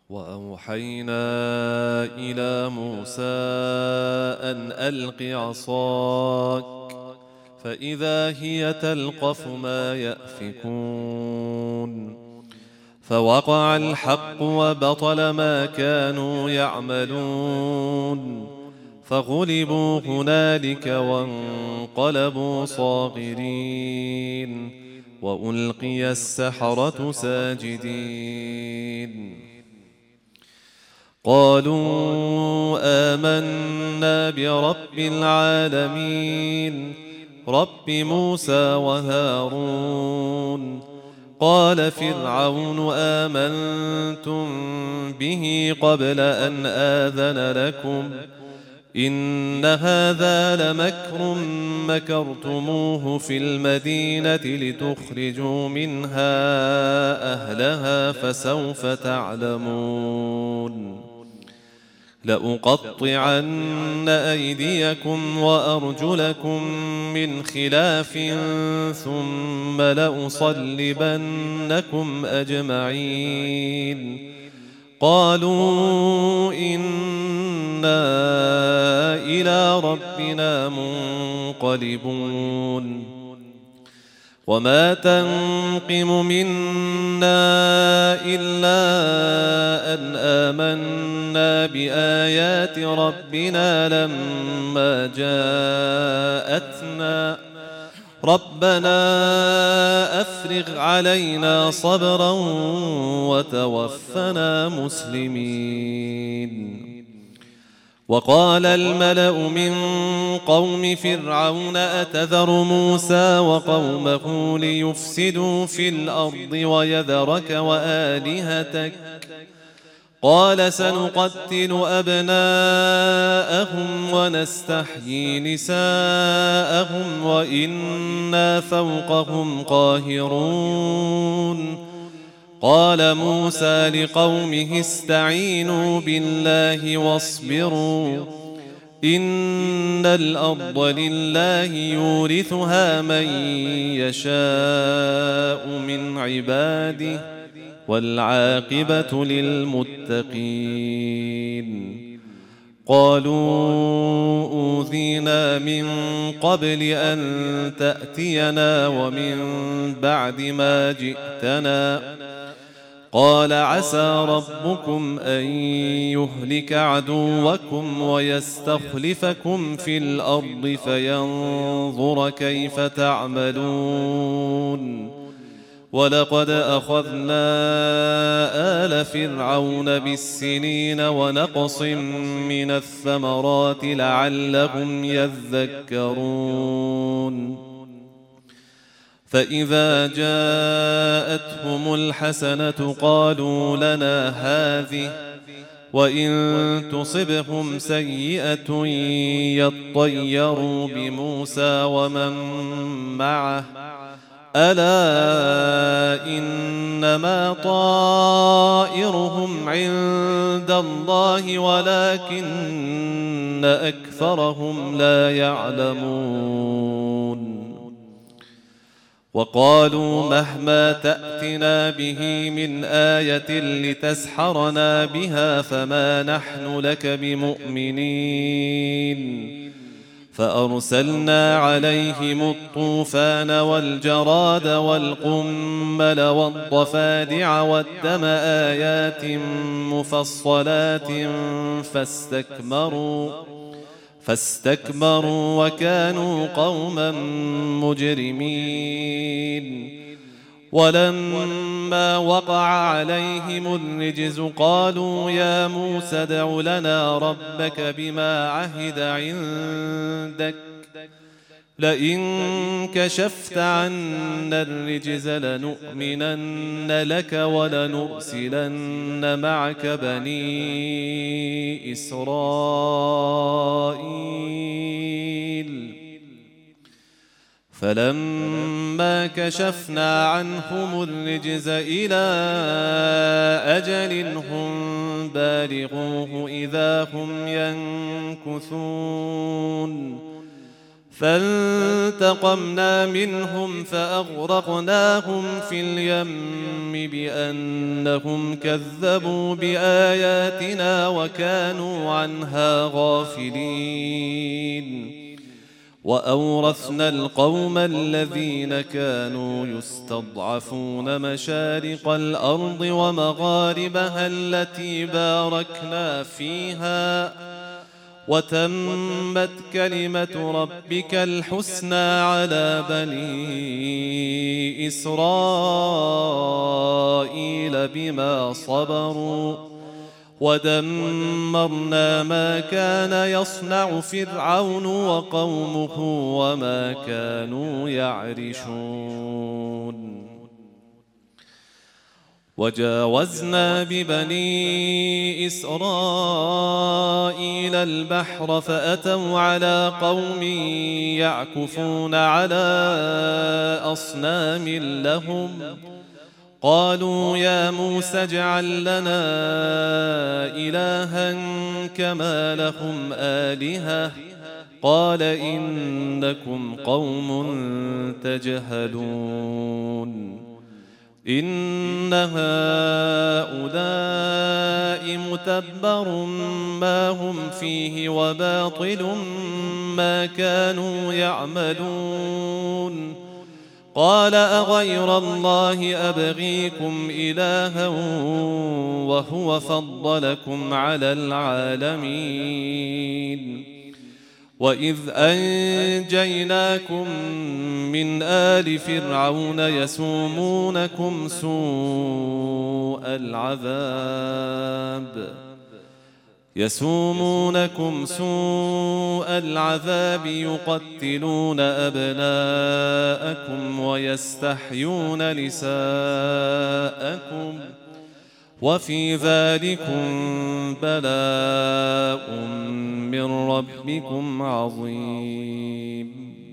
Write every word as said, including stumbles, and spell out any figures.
وأوحينا إلى موسى أن ألق عصاك فإذا هي تلقف ما يأفكون فوقع الحق وبطل ما كانوا يعملون فغلبوا هنالك وانقلبوا صاغرين وألقي السحرة ساجدين قالوا آمنا برب العالمين رب موسى وهارون قال فرعون آمنتم به قبل أن آذن لكم إن هذا لمكر مكرتموه في المدينة لتخرجوا منها أهلها فسوف تعلمون لأقطعن أيديكم وأرجلكم من خلاف ثم لأصلبنكم أجمعين قالوا إنا إلى ربنا منقلبون وما تنقم منا إلا أن آمنا بآيات ربنا لما جاءتنا ربنا أفرغ علينا صبرا وتوفنا مسلمين وقال الملأ من قوم فرعون أتذر موسى وقومه ليفسدوا في الأرض ويذرك وآلهتك قال سنقتل أبناءهم ونستحيي نساءهم وإنا فوقهم قاهرون قال موسى لقومه استعينوا بالله واصبروا إن الأرض لله يورثها من يشاء من عباده والعاقبة للمتقين قالوا أوذينا من قبل أن تأتينا ومن بعد ما جئتنا قال عسى ربكم أن يهلك عدوكم ويستخلفكم في الأرض فينظر كيف تعملون ولقد أخذنا آل فرعون بالسنين ونقص من الثمرات لعلهم يذكرون فإذا جاءتهم الحسنة قالوا لنا هذه وإن تصبهم سيئة يطيروا بموسى ومن معه ألا إنما طائرهم عند الله ولكن أكثرهم لا يعلمون وقالوا مهما تأتنا به من آية لتسحرنا بها فما نحن لك بمؤمنين فأرسلنا عليهم الطوفان والجراد والقمل والضفادع والدم آيات مفصلات فاستكبروا فاستكبروا وكانوا قوما مجرمين ولما وقع عليهم الرجز قالوا يا موسى ادع لنا ربك بما عهد عندك لئن كشفت عنا الرجز لنؤمنن لك ولنرسلن معك بني إسرائيل فلما كشفنا عنهم الرجز إلى أجل هم بالغوه إذا هم ينكثون فانتقمنا منهم فأغرقناهم في اليم بأنهم كذبوا بآياتنا وكانوا عنها غافلين وأورثنا القوم الذين كانوا يستضعفون مشارق الأرض ومغاربها التي باركنا فيها وتمت كلمة ربك الحسنى على بني إسرائيل بما صبروا ودمرنا ما كان يصنع فرعون وقومه وما كانوا يعرشون وجاوزنا ببني إسرائيل البحر فأتوا على قوم يعكفون على أصنام لهم قالوا يا موسى اجعل لنا إلها كما لهم آلهة قال إنكم قوم تجهلون إن هؤلاء متبر ما هم فيه وباطل ما كانوا يعملون قال أغير الله أبغيكم إلها وهو فضلكم على العالمين وإذ أنجيناكم من آل فرعون يسومونكم سوء العذاب يسومونكم سوء العذاب يقتلون أبناءكم ويستحيون نساءكم وفي ذلكم بلاء من ربكم عظيم